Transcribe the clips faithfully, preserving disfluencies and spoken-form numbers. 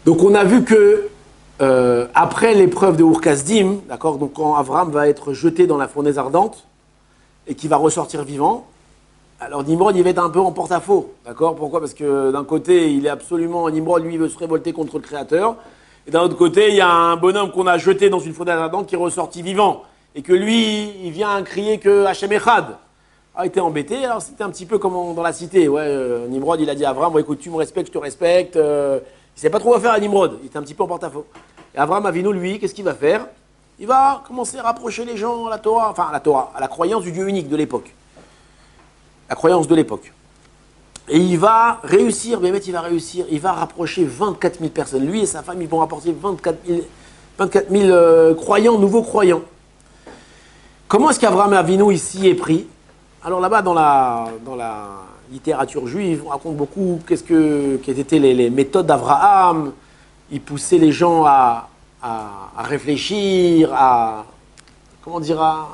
Donc on a vu que euh, après l'épreuve de Ur-Kasdim, d'accord, donc quand Abraham va être jeté dans la fournaise ardente et qu'il va ressortir vivant, alors Nimrod il va être un peu en porte-à-faux, d'accord. Pourquoi? Parce que d'un côté il est absolument Nimrod, lui il veut se révolter contre le Créateur, et d'un autre côté il y a un bonhomme qu'on a jeté dans une fournaise ardente qui est ressorti vivant et que lui il vient crier que Hachem Echad. A été embêté, alors c'était un petit peu comme dans la cité, ouais, euh, Nimrod il a dit à Abraham, bon, écoute tu me respectes, je te respecte, euh, il ne savait pas trop quoi faire à Nimrod, il était un petit peu en porte-à-faux. Et Abraham Avinu, lui, qu'est-ce qu'il va faire? Il va commencer à rapprocher les gens à la Torah, enfin à la Torah, à la croyance du Dieu unique de l'époque. La croyance de l'époque. Et il va réussir, Bémet, il va réussir, il va rapprocher vingt-quatre mille personnes. Lui et sa femme, ils vont rapporter vingt-quatre mille, vingt-quatre mille euh, croyants, nouveaux croyants. Comment est-ce qu'Abraham Avinu ici est pris? Alors là-bas, dans la, dans la littérature juive, on raconte beaucoup qu'est-ce que, quelles étaient les, les méthodes d'Abraham. Il poussait les gens à, à, à réfléchir, à, comment dire, à,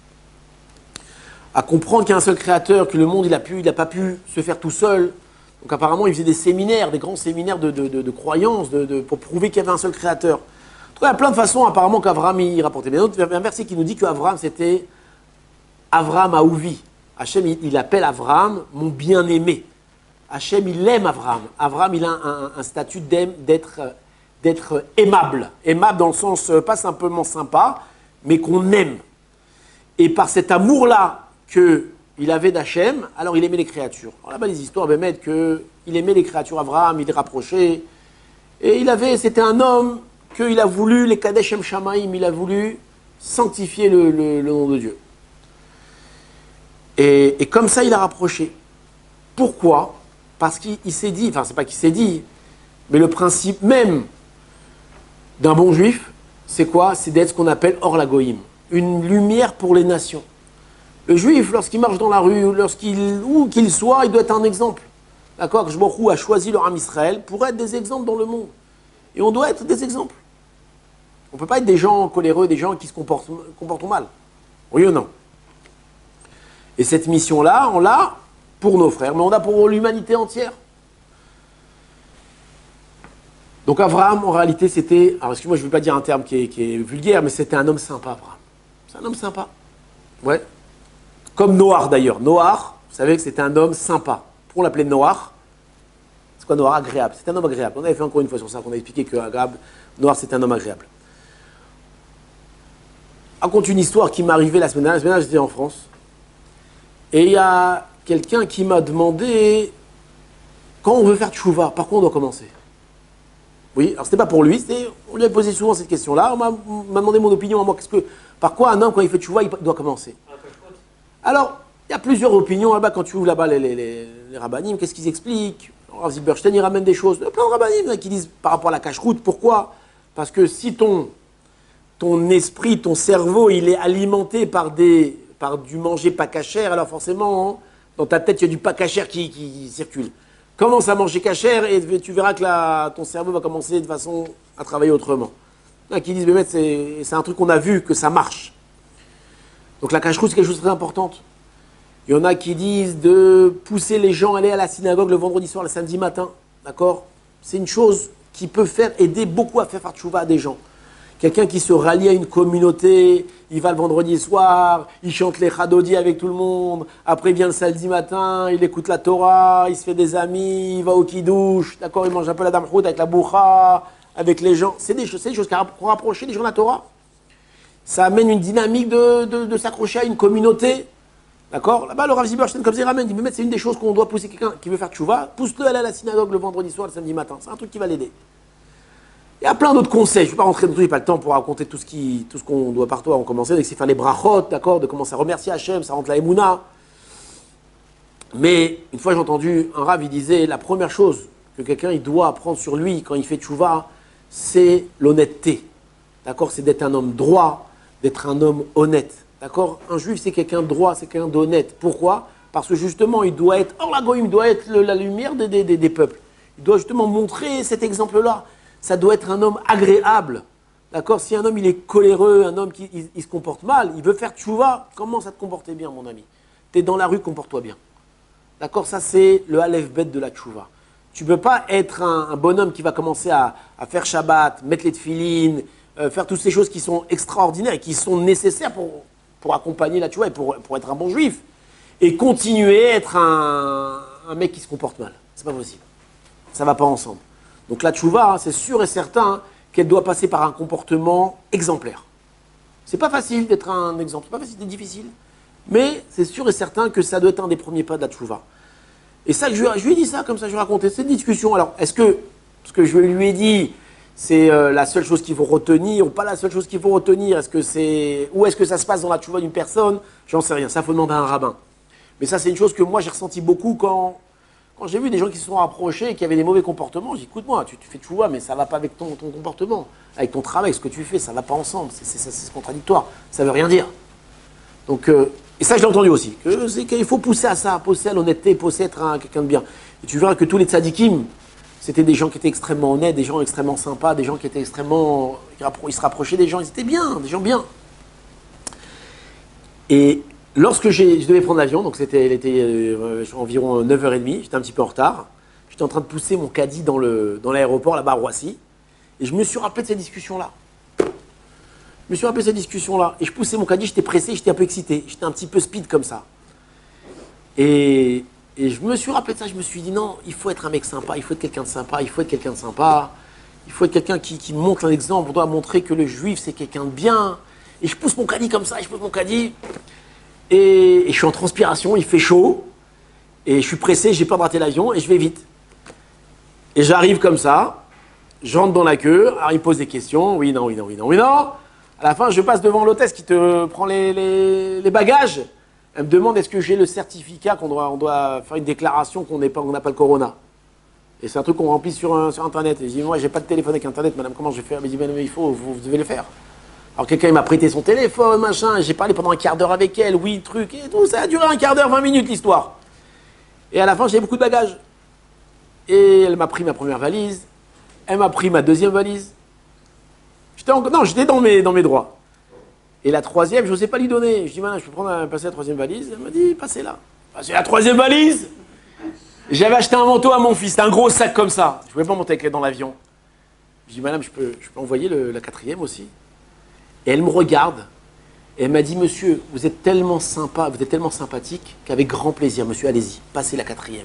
à comprendre qu'il y a un seul créateur, que le monde, il n'a pu, il n'a pas pu se faire tout seul. Donc apparemment, il faisait des séminaires, des grands séminaires de, de, de, de croyances, de, de, pour prouver qu'il y avait un seul créateur. En tout cas, il y a plein de façons apparemment qu'Abraham y rapportait. Mais il y a un verset qui nous dit qu'Abraham, c'était Abraham Aouvi. Hachem, il, il appelle Abraham mon bien-aimé. Hachem, il aime Abraham. Abraham, il a un, un, un statut d'être, d'être aimable. Aimable dans le sens, pas simplement sympa, mais qu'on aime. Et par cet amour-là qu'il avait d'Hachem, alors il aimait les créatures. Alors là-bas, les histoires mettent qu'il aimait les créatures, Abraham, il les rapprochait. Et il avait, c'était un homme qu'il a voulu, les Kadesh Shem Shamaim, il a voulu sanctifier le, le, le nom de Dieu. Et, et comme ça, il a rapproché. Pourquoi? Parce qu'il s'est dit, enfin, c'est pas qu'il s'est dit, mais le principe même d'un bon juif, c'est quoi? C'est d'être ce qu'on appelle Or la Goïm, une lumière pour les nations. Le juif, lorsqu'il marche dans la rue, lorsqu'il, où qu'il soit, il doit être un exemple. D'accord? Que Jborou a choisi le Ram Israël pour être des exemples dans le monde. Et on doit être des exemples. On ne peut pas être des gens coléreux, des gens qui se comportent, comportent mal. Oui ou non? Et cette mission-là, on l'a pour nos frères, mais on l'a pour l'humanité entière. Donc Abraham, en réalité, c'était... Alors excuse-moi, je ne veux pas dire un terme qui est, qui est vulgaire, mais c'était un homme sympa, Abraham. C'est un homme sympa. Ouais. Comme Noach, d'ailleurs. Noach, vous savez que c'était un homme sympa. Pourquoi on l'appelait Noach? C'est quoi Noach? Agréable. C'est un homme agréable. On avait fait encore une fois sur ça, qu'on a expliqué que agréable, Noach, c'était un homme agréable. Je raconte une histoire qui m'est arrivée la semaine dernière. La semaine dernière, j'étais en France. Et il y a quelqu'un qui m'a demandé, quand on veut faire tchouva, par quoi on doit commencer? Oui, alors c'était pas pour lui, on lui a posé souvent cette question-là, on m'a demandé mon opinion à moi, qu'est-ce que, par quoi un homme, quand il fait tchouva, il doit commencer? Alors, il y a plusieurs opinions là-bas, quand tu ouvres là-bas les, les, les, les rabbinim, qu'est-ce qu'ils expliquent? Rav Zilberstein, il ramène des choses, il y a plein de rabbinim qui disent par rapport à la cache-route, pourquoi? Parce que si ton, ton esprit, ton cerveau, il est alimenté par des... par du manger pas cachère, alors forcément, hein, dans ta tête, il y a du pas cachère qui, qui, qui circule. Commence à manger cachère et tu verras que la, ton cerveau va commencer de façon à travailler autrement. Il y en a qui disent, mais c'est un truc qu'on a vu, que ça marche. Donc la cache-route, c'est quelque chose de très important. Il y en a qui disent de pousser les gens à aller à la synagogue le vendredi soir, le samedi matin. D'accord? C'est une chose qui peut faire aider beaucoup à faire faire tchouva à des gens. Quelqu'un qui se rallie à une communauté, il va le vendredi soir, il chante les chadodi avec tout le monde, après il vient le samedi matin, il écoute la Torah, il se fait des amis, il va au kidouche, d'accord, il mange un peu la damchout avec la boucha, avec les gens. C'est des choses, des choses qui rapprochent les gens de la Torah. Ça amène une dynamique de, de, de s'accrocher à une communauté. D'accord? Là-bas, le Rav Zilberstein, comme il ramène, il dit, mais c'est une des choses qu'on doit pousser quelqu'un qui veut faire tchouva, pousse-le à aller à la synagogue le vendredi soir, le samedi matin. C'est un truc qui va l'aider. Il y a plein d'autres conseils, je ne vais pas rentrer dans tout, il n'y a pas le temps pour raconter tout ce qui, tout ce qu'on doit par toi en commencer, c'est faire les brachot, d'accord, de commencer à remercier Hachem, ça rentre la Emouna. Mais une fois j'ai entendu un Rav, il disait, la première chose que quelqu'un il doit apprendre sur lui quand il fait tchouva, c'est l'honnêteté. D'accord? C'est d'être un homme droit, d'être un homme honnête. D'accord? Un juif, c'est quelqu'un de droit, c'est quelqu'un d'honnête. Pourquoi? Parce que justement, il doit être, or la goïm, il doit être le, la lumière des, des, des, des peuples. Il doit justement montrer cet exemple-là. Ça doit être un homme agréable. D'accord? Si un homme, il est coléreux, un homme qui il, il se comporte mal, il veut faire tchouva, commence à te comporter bien, mon ami. Tu es dans la rue, comporte-toi bien. D'accord? Ça, c'est le Aleph Bet de la tchouva. Tu ne peux pas être un, un bonhomme qui va commencer à, à faire Shabbat, mettre les tefilines, euh, faire toutes ces choses qui sont extraordinaires et qui sont nécessaires pour, pour accompagner la tchouva et pour, pour être un bon juif. Et continuer à être un, un mec qui se comporte mal. C'est pas possible. Ça ne va pas ensemble. Donc la tchouva, hein, c'est sûr et certain hein, qu'elle doit passer par un comportement exemplaire. C'est pas facile d'être un exemple, c'est pas facile, c'est difficile. Mais c'est sûr et certain que ça doit être un des premiers pas de la tchouva. Et ça, je, je lui ai dit ça, comme ça, je lui ai raconté cette discussion. Alors, est-ce que ce que je lui ai dit, c'est euh, la seule chose qu'il faut retenir ou pas la seule chose qu'il faut retenir? Est-ce que c'est, où est-ce que ça se passe dans la tchouva d'une personne? J'en sais rien, ça, il faut demander à un rabbin. Mais ça, c'est une chose que moi, j'ai ressenti beaucoup quand, quand j'ai vu des gens qui se sont rapprochés et qui avaient des mauvais comportements. J'ai dit, écoute-moi, tu, tu fais tchouva, mais ça ne va pas avec ton, ton comportement, avec ton travail, ce que tu fais, ça ne va pas ensemble, c'est contradictoire, ça ne veut rien dire. Donc, euh, et ça, je l'ai entendu aussi, que c'est qu'il faut pousser à ça, pousser à l'honnêteté, pousser à être quelqu'un de bien. Et tu verras que tous les tzadikim, c'était des gens qui étaient extrêmement honnêtes, des gens extrêmement sympas, des gens qui étaient extrêmement... Ils se rapprochaient des gens, ils étaient bien, des gens bien. Et lorsque je devais prendre l'avion, donc c'était euh, environ neuf heures trente, j'étais un petit peu en retard, j'étais en train de pousser mon caddie dans l'aéroport, là-bas à Roissy, et je me suis rappelé de cette discussion-là. Je me suis rappelé de cette discussion-là, et je poussais mon caddie, j'étais pressé, j'étais un peu excité, j'étais un petit peu speed comme ça. Et, et je me suis rappelé de ça, je me suis dit non, il faut être un mec sympa, il faut être quelqu'un de sympa, il faut être quelqu'un de sympa, il faut être quelqu'un qui, qui montre un exemple, on doit montrer que le juif c'est quelqu'un de bien. Et je pousse mon caddie comme ça, et je pousse mon caddie, et, et je suis en transpiration, il fait chaud, et je suis pressé, j'ai peur de rater l'avion, et je vais vite. Et j'arrive comme ça, j'entre dans la queue, alors il me pose des questions, oui, non, oui, non, oui, non, oui, non. À la fin, je passe devant l'hôtesse qui te prend les, les, les bagages. Elle me demande est-ce que j'ai le certificat qu'on doit, on doit faire une déclaration qu'on n'a pas, qu'on n'a pas le corona. Et c'est un truc qu'on remplit sur, un, sur Internet. Et je dis, moi, j'ai pas de téléphone avec Internet, madame, comment je vais faire? Elle me dit, mais il faut, vous, vous devez le faire. Alors quelqu'un m'a prêté son téléphone, machin, j'ai parlé pendant un quart d'heure avec elle, oui, truc, et tout, ça a duré un quart d'heure, vingt minutes l'histoire. Et à la fin, j'ai beaucoup de bagages. Et elle m'a pris ma première valise, elle m'a pris ma deuxième valise. J'étais en... Non, j'étais dans mes, dans mes droits. Et la troisième, je n'osais pas lui donner. Je dis, je peux prendre, passer la troisième valise. Elle m'a dit, passez là. Passez la troisième valise. J'avais acheté un manteau à mon fils, c'était un gros sac comme ça. Je ne pouvais pas monter avec elle dans l'avion. Je dis, madame, je peux, je peux envoyer le, la quatrième aussi. Et elle me regarde. Et elle m'a dit, monsieur, vous êtes tellement sympa, vous êtes tellement sympathique qu'avec grand plaisir, monsieur, allez-y, passez la quatrième.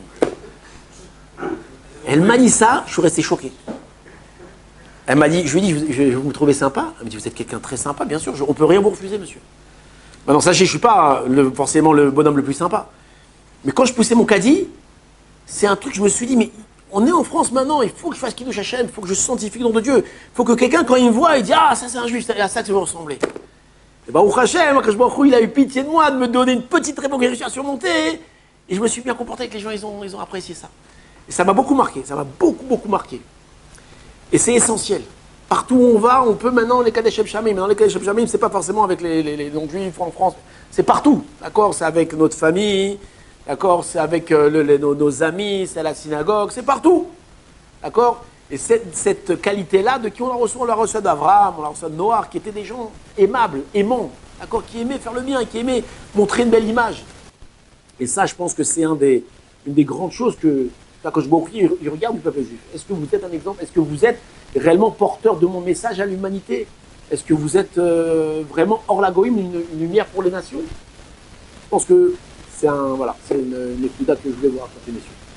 Elle m'a dit ça, je suis resté choqué. Elle m'a dit, je lui ai dit, je, je, vous me trouvez sympa? Elle m'a dit, vous êtes quelqu'un de très sympa, bien sûr, je, on ne peut rien vous refuser, monsieur. Maintenant, sachez, je ne suis pas le, forcément le bonhomme le plus sympa. Mais quand je poussais mon caddie, c'est un truc, je me suis dit, mais on est en France maintenant, il faut que je fasse Kiddush Hashem, il faut que je sanctifie le nom de Dieu. Il faut que quelqu'un, quand il me voit, il dit, ah, ça c'est un juif, c'est à ça que je veux ressembler. Et bien, au Hashem, quand je m'en fous, il a eu pitié de moi, de me donner une petite réponse que j'ai réussi à surmonter. Et je me suis bien comporté avec les gens, ils ont, ils ont apprécié ça. Et ça m'a beaucoup marqué, ça m'a beaucoup, beaucoup marqué. Et c'est essentiel. Partout où on va, on peut maintenant les Kadesh Shamim. Maintenant, les Kadesh Shamim, c'est pas forcément avec les, les, les non-juifs en France. C'est partout, d'accord? C'est avec notre famille, d'accord? C'est avec euh, le, les, nos, nos amis, c'est à la synagogue, c'est partout, d'accord? Et cette, cette qualité-là, de qui on la reçoit? On la reçoit d'Abraham, on la reçoit de Noah, qui étaient des gens aimables, aimants, d'accord? Qui aimaient faire le bien, qui aimaient montrer une belle image. Et ça, je pense que c'est un des, une des grandes choses que... Quand je m'oublie, il regarde du peuple juif. Est-ce que vous êtes un exemple? Est-ce que vous êtes réellement porteur de mon message à l'humanité? Est-ce que vous êtes euh, vraiment hors la goïme, une, une lumière pour les nations? Je pense que c'est un, voilà, c'est une, une étude que je voulais vous raconter, messieurs.